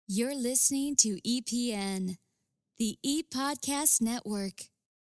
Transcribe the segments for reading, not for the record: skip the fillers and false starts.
You're listening to EPN, the ePodcast Network.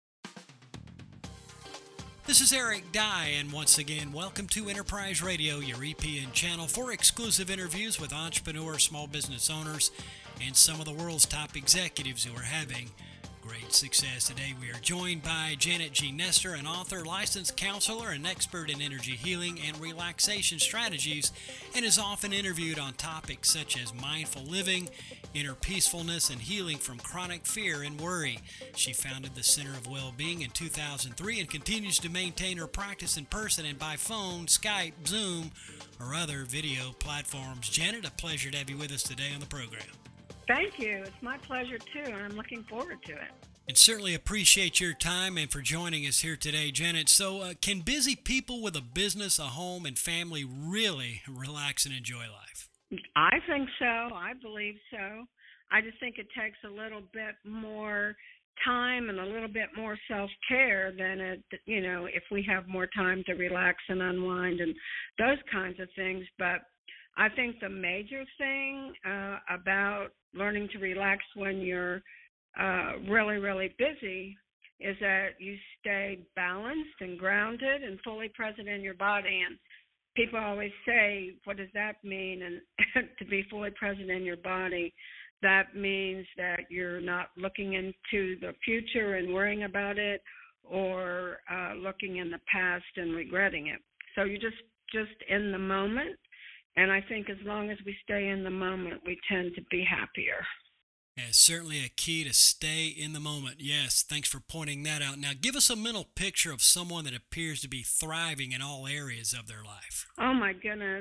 This is Eric Dye, and once again, welcome to Enterprise Radio, your EPN channel for exclusive interviews with entrepreneurs, small business owners, and some of the world's top executives who are having great success. Today, we are joined by Janet G. Nestor, an author, licensed counselor, and expert in energy healing and relaxation strategies, and is often interviewed on topics such as mindful living, inner peacefulness, and healing from chronic fear and worry. She founded the Center of Well-Being in 2003 and continues to maintain her practice in person and by phone, Skype, Zoom, or other video platforms. Janet, a pleasure to have you with us today on the program. Thank you. It's my pleasure, too, and I'm looking forward to it. And certainly appreciate your time and for joining us here today, Janet. So can busy people with a business, a home, and family really relax and enjoy life? I think so. I believe so. I just think it takes a little bit more time and a little bit more self-care than if we have more time to relax and unwind and those kinds of things. But I think the major thing about learning to relax when you're really, really busy is that you stay balanced and grounded and fully present in your body. And people always say, what does that mean? And to be fully present in your body, that means that you're not looking into the future and worrying about it or looking in the past and regretting it. So you're just in the moment. And I think as long as we stay in the moment, we tend to be happier. Yeah, certainly a key to stay in the moment. Yes, thanks for pointing that out. Now, give us a mental picture of someone that appears to be thriving in all areas of their life. Oh, my goodness.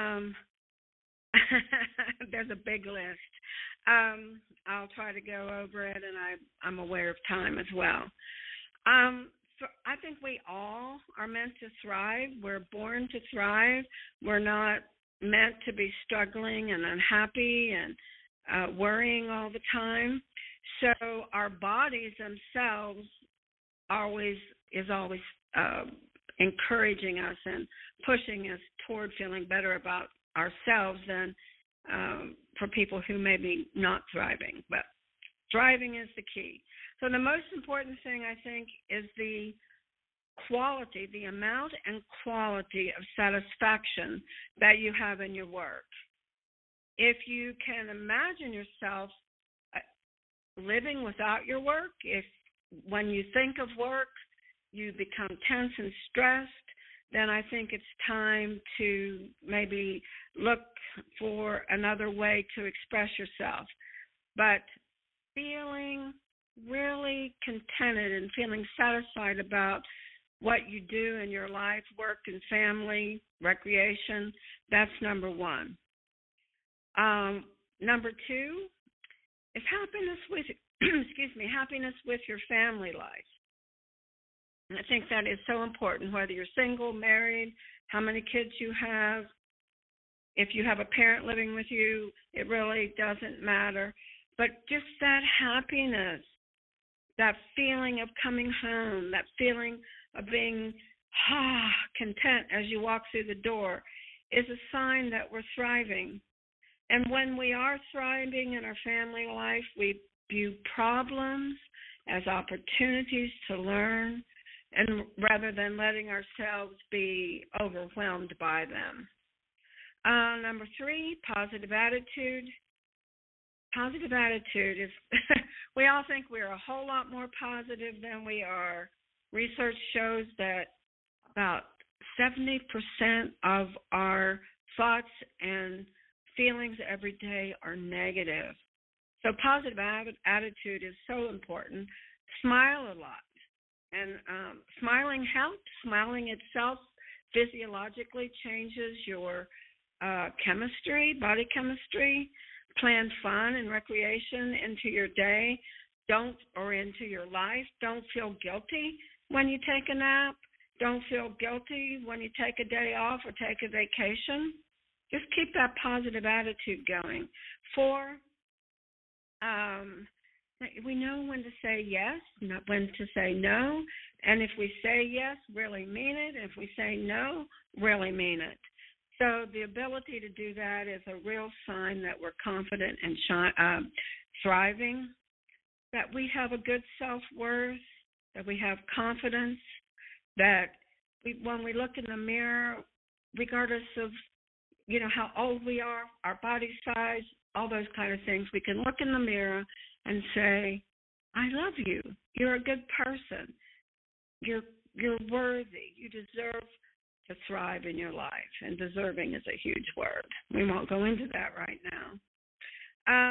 There's a big list. I'll try to go over it, and I'm aware of time as well. So I think we all are meant to thrive. We're born to thrive. We're not meant to be struggling and unhappy and worrying all the time. So our bodies themselves is always encouraging us and pushing us toward feeling better about ourselves than for people who may be not thriving. But thriving is the key. So the most important thing, I think, is the quality, the amount and quality of satisfaction that you have in your work. If you can imagine yourself living without your work, if when you think of work, you become tense and stressed, then I think it's time to maybe look for another way to express yourself. But feeling really contented and feeling satisfied about what you do in your life, work and family, recreation, that's number one. Number two is happiness with, happiness with your family life. And I think that is so important, whether you're single, married, how many kids you have. If you have a parent living with you, it really doesn't matter. But just that happiness, that feeling of coming home, that feeling of being content as you walk through the door is a sign that we're thriving. And when we are thriving in our family life, we view problems as opportunities to learn, and rather than letting ourselves be overwhelmed by them. Number three, positive attitude. Positive attitude is, we all think we're a whole lot more positive than we are. Research shows that about 70% of our thoughts and feelings every day are negative. So positive attitude is so important. Smile a lot. And smiling helps. Smiling itself physiologically changes your chemistry, body chemistry. Plan fun and recreation into your day or into your life. Don't feel guilty when you take a nap. Don't feel guilty when you take a day off or take a vacation. Just keep that positive attitude going. 4, we know when to say yes, not when to say no. And if we say yes, really mean it. If we say no, really mean it. So the ability to do that is a real sign that we're confident and thriving, that we have a good self-worth, that we have confidence, that when we look in the mirror, regardless of, how old we are, our body size, all those kind of things, we can look in the mirror and say, I love you. You're a good person. You're worthy. You deserve to thrive in your life. And deserving is a huge word. We won't go into that right now.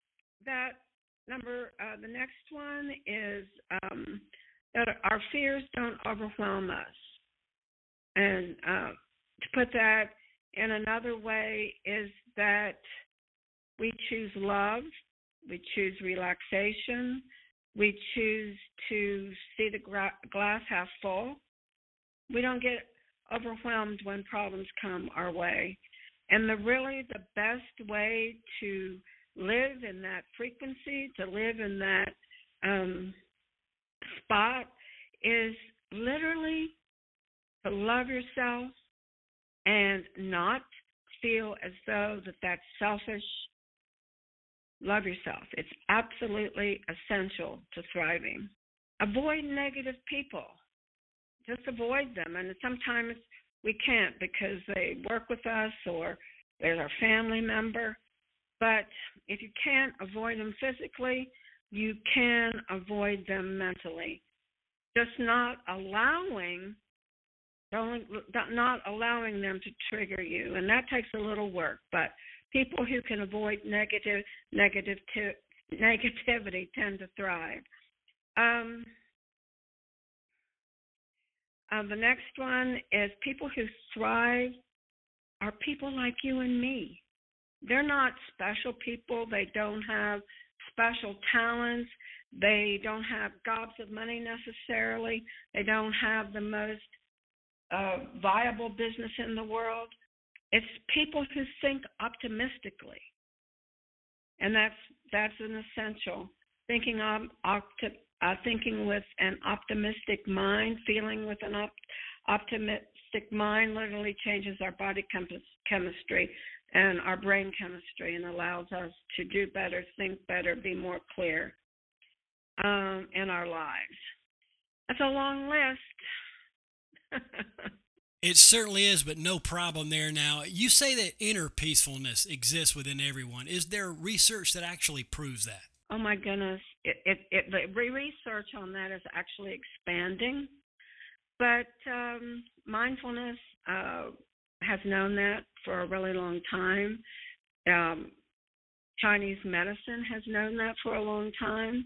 The next one is that our fears don't overwhelm us. And to put that in another way is that we choose love, we choose relaxation, we choose to see the glass half full. We don't get overwhelmed when problems come our way. And the best way to live in that frequency, to live in that spot, is literally to love yourself and not feel as though that's selfish. Love yourself. It's absolutely essential to thriving. Avoid negative people. Just avoid them. And sometimes we can't because they work with us or they're our family member. But if you can't avoid them physically, you can avoid them mentally. Just not allowing them to trigger you. And that takes a little work. But people who can avoid negativity tend to thrive. The next one is people who thrive are people like you and me. They're not special people. They don't have special talents. They don't have gobs of money necessarily. They don't have the most viable business in the world. It's people who think optimistically, and that's an essential. Thinking with an optimistic mind, feeling with an optimistic mind literally changes our body chemistry and our brain chemistry and allows us to do better, think better, be more clear in our lives. That's a long list. It certainly is, but no problem there. Now, you say that inner peacefulness exists within everyone. Is there research that actually proves that? Oh, my goodness. The research on that is actually expanding. But mindfulness has known that for a really long time. Chinese medicine has known that for a long time.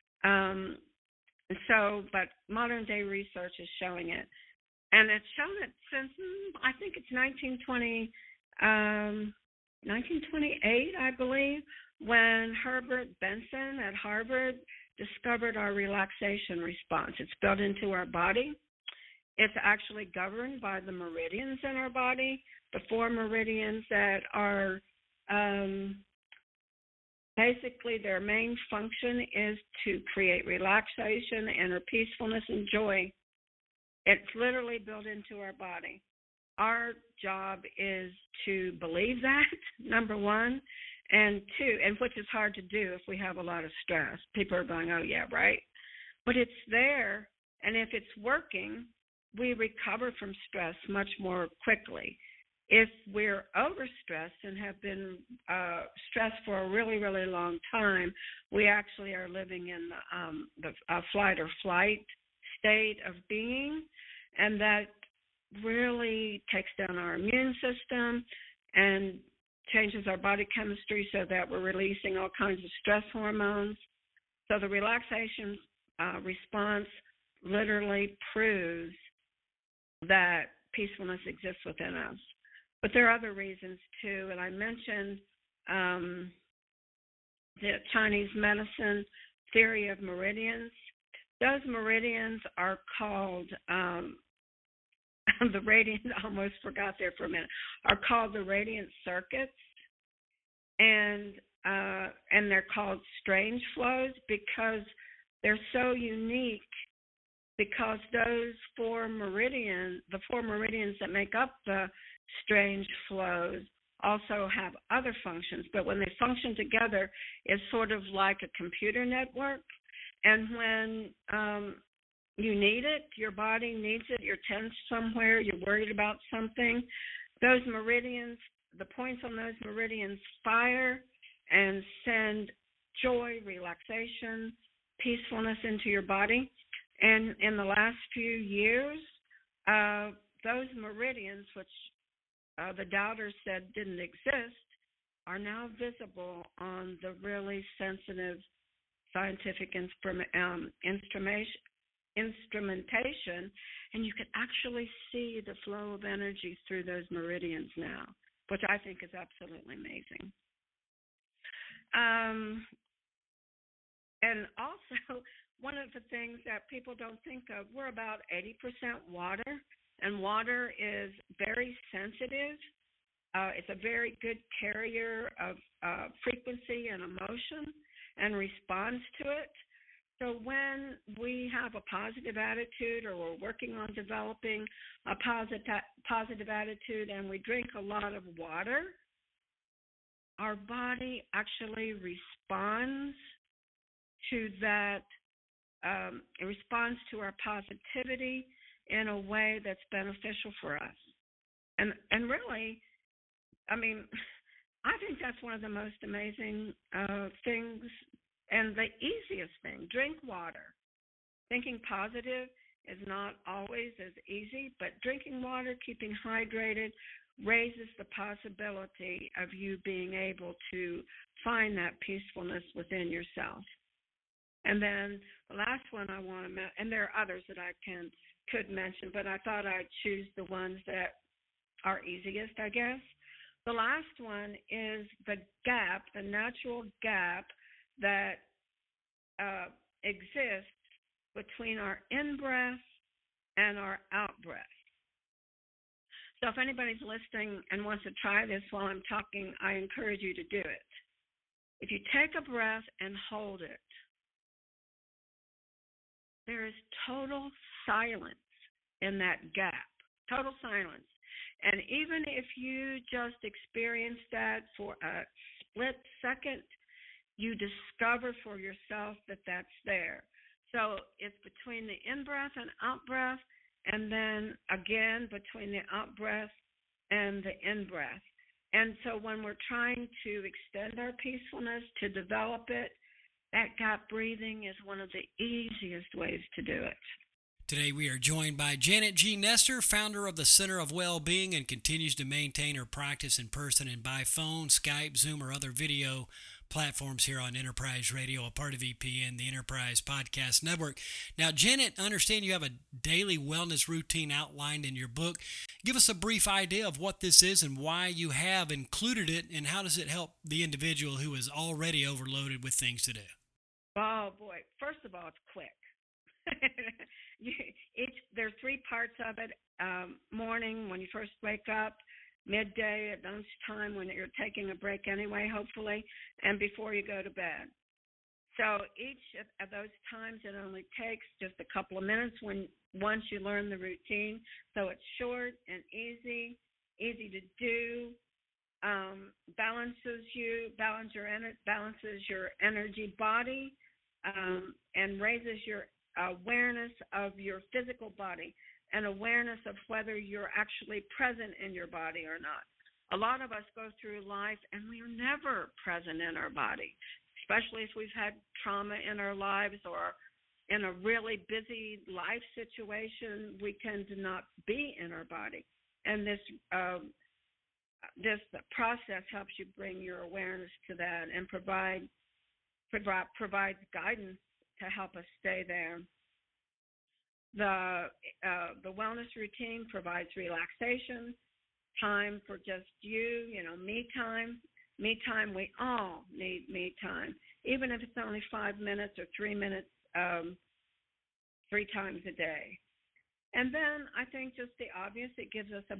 But modern day research is showing it. And it's shown it since, I think it's 1928, I believe, when Herbert Benson at Harvard discovered our relaxation response. It's built into our body. It's actually governed by the meridians in our body, the 4 meridians that are basically their main function is to create relaxation, inner peacefulness, and joy. It's literally built into our body. Our job is to believe that, number one, and two, and which is hard to do if we have a lot of stress. People are going, oh, yeah, right. But it's there, and if it's working, we recover from stress much more quickly. If we're overstressed and have been stressed for a really, really long time, we actually are living in the flight or flight state of being, and that really takes down our immune system and changes our body chemistry so that we're releasing all kinds of stress hormones. So the relaxation response literally proves that peacefulness exists within us. But there are other reasons too, and I mentioned the Chinese medicine theory of meridians. Those meridians are called the radiant. I almost forgot there for a minute. Are called the radiant circuits, and they're called strange flows because they're so unique. Because those 4 meridians, the 4 meridians that make up the strange flows, also have other functions. But when they function together, it's sort of like a computer network. And when you need it, your body needs it, you're tense somewhere, you're worried about something, those meridians, the points on those meridians fire and send joy, relaxation, peacefulness into your body. And in the last few years, those meridians, which the doubters said didn't exist, are now visible on the really sensitive scientific instrumentation, and you can actually see the flow of energy through those meridians now, which I think is absolutely amazing. And also, one of the things that people don't think of, we're about 80% water, and water is very sensitive. It's a very good carrier of frequency and emotion and responds to it. So when we have a positive attitude, or we're working on developing a positive attitude, and we drink a lot of water, our body actually responds to that. It responds to our positivity in a way that's beneficial for us. And really, I mean, I think that's one of the most amazing things and the easiest thing. Drink water. Thinking positive is not always as easy, but drinking water, keeping hydrated, raises the possibility of you being able to find that peacefulness within yourself. And then the last one I want to mention, and there are others that I could mention, but I thought I'd choose the ones that are easiest, I guess. The last one is the gap, the natural gap that exists between our in-breath and our out-breath. So if anybody's listening and wants to try this while I'm talking, I encourage you to do it. If you take a breath and hold it, there is total silence in that gap, total silence. And even if you just experience that for a split second, you discover for yourself that that's there. So it's between the in-breath and out-breath, and then again between the out-breath and the in-breath. And so when we're trying to extend our peacefulness, to develop it, that gap breathing is one of the easiest ways to do it. Today we are joined by Janet G. Nestor, founder of the Center of Well-Being, and continues to maintain her practice in person and by phone, Skype, Zoom, or other video platforms here on Enterprise Radio, a part of EPN, the Enterprise Podcast Network. Now, Janet, I understand you have a daily wellness routine outlined in your book. Give us a brief idea of what this is and why you have included it, and how does it help the individual who is already overloaded with things to do? Oh, boy. First of all, it's quick. There's three parts of it. Morning, when you first wake up, midday, at lunchtime, when you're taking a break anyway, hopefully, and before you go to bed. So each of those times, it only takes just a couple of minutes once you learn the routine. So it's short and easy to do, balances your energy body, and raises your awareness of your physical body and awareness of whether you're actually present in your body or not. A lot of us go through life and we are never present in our body, especially if we've had trauma in our lives or in a really busy life situation. We tend to not be in our body. And this process helps you bring your awareness to that and provides guidance to help us stay there. The wellness routine provides relaxation, time for just you, me time. Me time, we all need me time, even if it's only 5 minutes or 3 minutes 3 times a day. And then I think just the obvious, it gives us a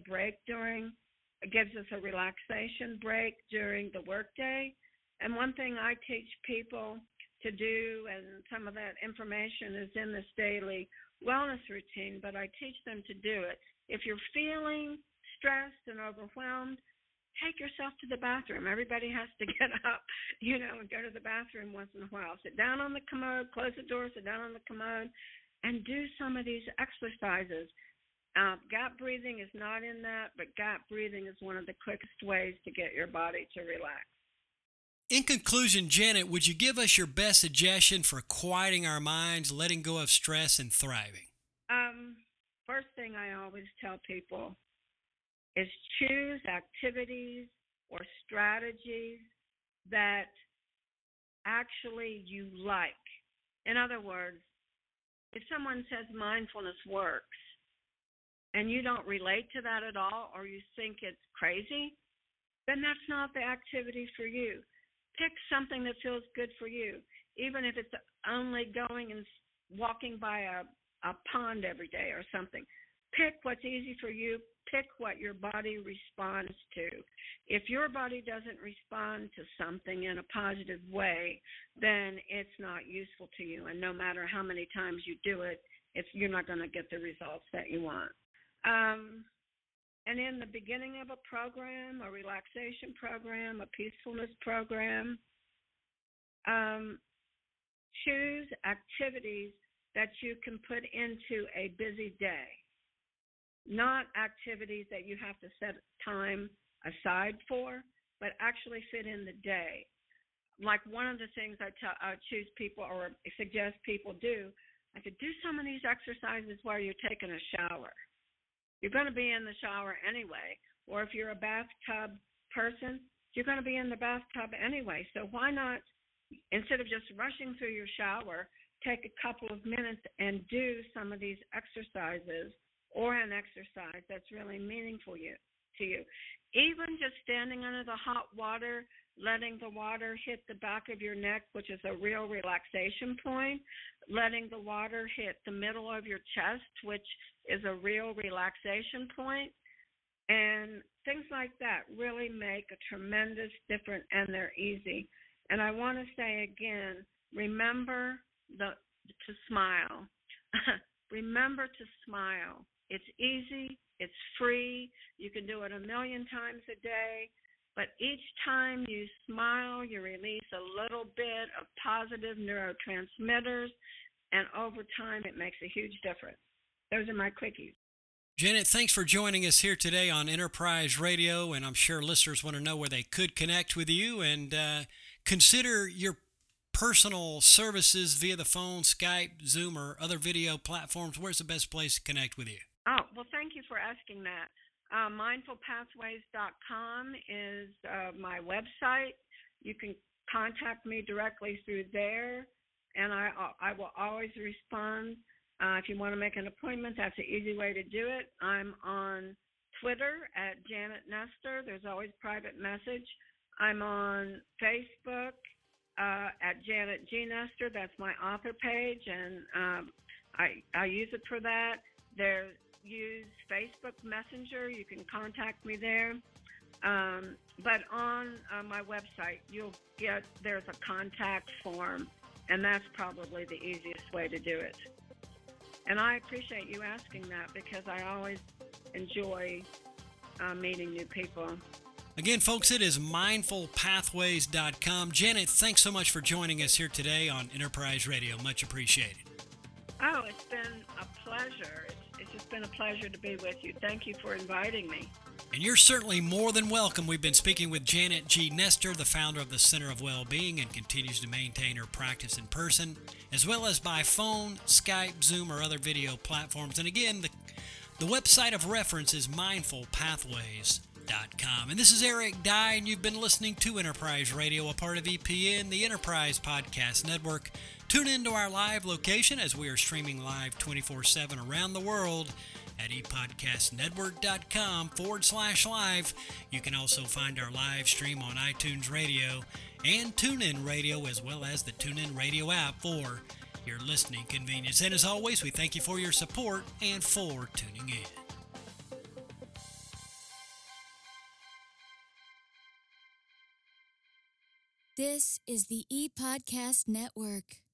relaxation break during the workday. And one thing I teach people to do, and some of that information is in this daily wellness routine, but I teach them to do it. If you're feeling stressed and overwhelmed, take yourself to the bathroom. Everybody has to get up, and go to the bathroom once in a while. Sit down on the commode, close the door, sit down on the commode, and do some of these exercises. Gap breathing is not in that, but gap breathing is one of the quickest ways to get your body to relax. In conclusion, Janet, would you give us your best suggestion for quieting our minds, letting go of stress, and thriving? First thing I always tell people is choose activities or strategies that actually you like. In other words, if someone says mindfulness works and you don't relate to that at all, or you think it's crazy, then that's not the activity for you. Pick something that feels good for you, even if it's only going and walking by a pond every day or something. Pick what's easy for you. Pick what your body responds to. If your body doesn't respond to something in a positive way, then it's not useful to you. And no matter how many times you do it, you're not going to get the results that you want. And in the beginning of a program, a relaxation program, a peacefulness program, choose activities that you can put into a busy day, not activities that you have to set time aside for, but actually fit in the day. Like one of the things I choose people or suggest people do, I could do some of these exercises while you're taking a shower. You're going to be in the shower anyway, or if you're a bathtub person, you're going to be in the bathtub anyway. So why not, instead of just rushing through your shower, take a couple of minutes and do some of these exercises, or an exercise that's really meaningful to you. Even just standing under the hot water, letting the water hit the back of your neck, which is a real relaxation point, letting the water hit the middle of your chest, which is a real relaxation point, and things like that really make a tremendous difference, and they're easy. And I want to say again, remember to smile. Remember to smile. It's easy. It's free. You can do it 1,000,000 times a day. But each time you smile, you release a little bit of positive neurotransmitters, and over time it makes a huge difference. Those are my quickies. Janet, thanks for joining us here today on Enterprise Radio, and I'm sure listeners want to know where they could connect with you and consider your personal services via the phone, Skype, Zoom, or other video platforms. Where's the best place to connect with you? Oh, well, thank you for asking that. Mindfulpathways.com is my website. You can contact me directly through there, and I will always respond. If you want to make an appointment, that's an easy way to do it. I'm on Twitter at Janet Nestor. There's always private message. I'm on Facebook at Janet G. Nestor. That's my author page, and I use it for that. Use Facebook Messenger. You can contact me there. But on my website, there's a contact form, and that's probably the easiest way to do it. And I appreciate you asking that because I always enjoy meeting new people. Again, folks, it is mindfulpathways.com. Janet, thanks so much for joining us here today on Enterprise Radio. Much appreciated. Oh, it's been a pleasure. It's just been a pleasure to be with you. Thank you for inviting me. And you're certainly more than welcome. We've been speaking with Janet G. Nestor, the founder of the Center of Wellbeing, and continues to maintain her practice in person, as well as by phone, Skype, Zoom, or other video platforms. And again, the website of reference is mindfulpathways.com. And this is Eric Dye, and you've been listening to Enterprise Radio, a part of EPN, the Enterprise Podcast Network. Tune into our live location as we are streaming live 24/7 around the world at epodcastnetwork.com/live. You can also find our live stream on iTunes Radio and TuneIn Radio, as well as the TuneIn Radio app for your listening convenience. And as always, we thank you for your support and for tuning in. This is the ePodcast Network.